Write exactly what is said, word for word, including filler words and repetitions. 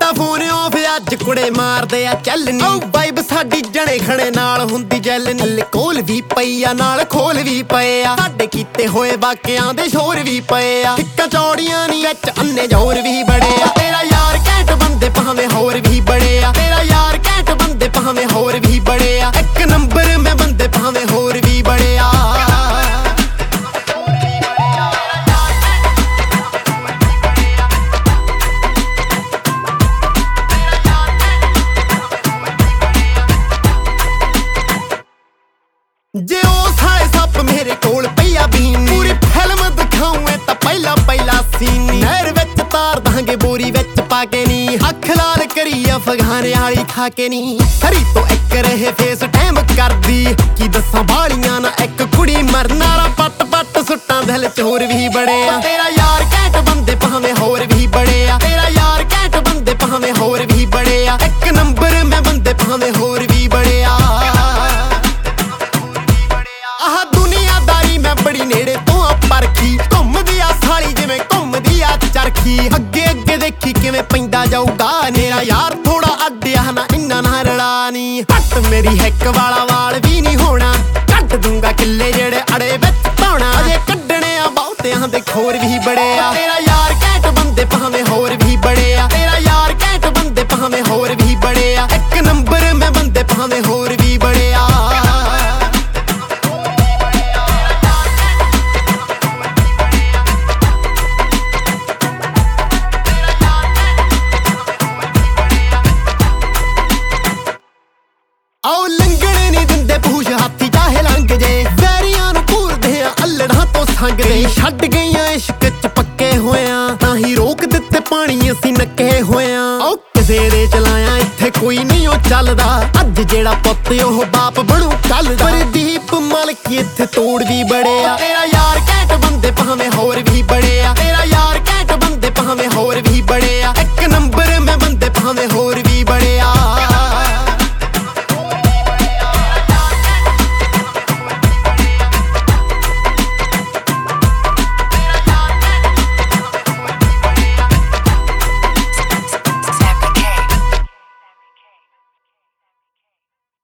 ਕੀਤਾ phone off ਅੱਜ ਕੁੜੇ ਮਾਰਦੇ ਆ ਚੱਲਨੀ ਓ ਵਾਈਬ ਸਾਡੀ ਜਣੇ ਖਣੇ ਨਾਲ ਹੁੰਦੀ ਜੈਲਨੀ ਹਲੇ ਕੋਲ ਵੀ ਪਈ ਆ ਨਾਲ ਖੋਲ ਵੀ ਪਏ ਆ ਸਾਡੇ ਕੀਤੇ ਹੋਏ ਵਾਕਿਆਂ ਦੇ ਸ਼ੋਰ ਵੀ ਪਏ ਆ ਟਿੱਕਾਂ ਚੌੜੀਆਂ ਨੀ ਵਿੱਚ ਅੰਨੇ ਜ਼ੋਰ ਵੀ ਬੜੇ ਆ ਤੇਰਾ ਯਾਰ ਘੈਂਟ ਬੰਦੇ ਭਾਵੇਂ ਹੋਰ ਵੀ ਬੜੇ ਆ ਤੇਰਾ ਯਾਰ ਘੈਂਟ ਬੰਦੇ ਭਾਵੇਂ ਹੋਰ ਵੀ ਬੜੇ ਆ ਇੱਕ ਨੰਬਰ ਮੈਂ ਬੰਦੇ ਭਾਵੇਂ ਹੋਰ ਵੀ ਬੜੇ ਆ ਜੇ ਉਹ ਸਾਲੇ ਸੱਪ ਮੇਰੇ ਕੋਲ ਪਈਆ ਬੀਨ ਪੂਰੀ ਫਿਲਮ ਦਿਖਾਉਂ ਤਾਂ ਪਹਿਲਾ ਪਹਿਲਾ ਸੀਨ ਨਹਿਰ ਵਿੱਚ ਤਾਰ ਦਾਂਗੇ ਬੋਰੀ ਵਿੱਚ ਪਾ ਕੇ ਨੀ ਅੱਖ ਲਾਲ ਕਰੀ ਅਫਗਾਨ ਵਾਲੀ ਖਾ ਕੇ ਨੀ ਸਰੀ ਤੋਂ ਇੱਕ ਰਹੇ ਫੇਸ ਟਾਈਮ ਕਰਦੀ ਕੀ ਦੱਸਾਂ ਬਾਲੀਆਂ ਨਾ ਇੱਕ ਕੁੜੀ ਮਰਨ ਵਾਲਾ ਪੱਟ ਪੱਟ ਸੁੱਟਾਂ ਦਿਲ ਚ ਹੋਰ ਵੀ ਬੜੇ ਆ ਤੇਰਾ ਯਾਰ ਘੈਂਟ ਬੰਦੇ ਭਾਵੇਂ ਹੋਰ ਵੀ ਬੜੇ ਆ ਤੇਰਾ ਯਾਰ ਘੈਂਟ ਬੰਦੇ ਭਾਵੇਂ ਹੋਰ ਵੀ ਬੜੇ ਆ ਇੱਕ ਨੰਬਰ ਮੈਂ ਬੰਦੇ ਭਾਵੇਂ ਹੋਰ ਵੀ ਬੜੇ ਆ ਬੜੀ ਨੇੜੇ ਤੋਂ ਆ ਪਰਖੀ ਘੁੰਮਦੀ ਆ ਸਾਲੀ ਜਿਵੇਂ ਘੁੰਮਦੀ ਆ ਚਰਖੀ ਅੱਗੇ ਅੱਗੇ ਦੇਖੀ ਕਿਵੇਂ ਪੈਂਦਾ ਜਾਊਗਾ ਮੇਰਾ ਯਾਰ ਥੋੜਾ ਅੱਡਿਆ ਨਾ ਇੰਨਾ ਨਾ ਰਲਾ ਨੀ ਹੱਟ ਮੇਰੀ ਹਿੱਕ ਵਾਲਾ ਵਾਲ ਵੀ ਨਹੀਂ ਹੋਣਾ ਕੱਢ ਦੂੰਗਾ ਕਿੱਲੇ ਜਿਹੜੇ ਅੜੇ ਵਿੱਚ ਧੋਣਾ ਅਜੇ ਕੱਢਣੇ ਆ ਬਹੁਤਿਆਂ ਦੇ ਖੋਰ ਵੀ ਬੜੇ ਆ ਤੇਰਾ ਯਾਰ ਘੈਂਟ ਬੰਦੇ ਭਾਵੇਂ ਹੋਰ ਵੀ ਬੜੇ ਆ ਤੇਰਾ ਯਾਰ ਘੈਂਟ ਬੰਦੇ ਭਾਵੇਂ ਹੋਰ ਵੀ ਬੜੇ ਆ ਇੱਕ ਨੰਬਰ ਮੈਂ ਬੰਦੇ ਭਾਵੇਂ ਹੋਰ ਵੀ ਬੜੇ ਆ ਆਓ ਲੰਘਣੇ ਨੀ ਦਿੰਦੇ ਪੂਛ ਹਾਥੀ ਚਾਹੇ ਲੰਘ ਜੇ ਵੈਰੀਆਂ ਨੂੰ ਘੂਰਦੇ ਆ ਅੱਲੜਾਂ ਤੋਂ ਸੰਗਦੇ ਛੱਡ ਗਈਆਂ ਇਸ਼ਕ ਚ ਪੱਕੇ ਹੋਇਆਂ ਤਾਂ ਹੀ ਰੋਕ ਦਿੱਤੇ ਪਾਣੀ ਅਸੀਂ ਨੱਕੇ ਹੋਇਆਂ ਓ ਕਿਸੇ ਦੇ ਚਲਾਇਆ ਇੱਥੇ ਕੋਈ ਨਹੀਂ ਉਹ ਚੱਲਦਾ ਅੱਜ ਜਿਹੜਾ ਪੁੱਤ ਉਹ ਬਾਪ ਬਣੂ ਕੱਲ ਦਾ ਪ੍ਰਦੀਪ ਮਲਕ ਇੱਥੇ ਤੋੜ ਵੀ ਬੜੇ ਆ ਤੇਰਾ ਯਾਰ ਘੈਂਟ ਬੰਦੇ ਭਾਵੇਂ ਹੋਰ ਵੀ ਬੜੇ ਆ ਤੇਰਾ ਯਾਰ ਘੈਂਟ ਬੰਦੇ ਭਾਵੇਂ ਹੋਰ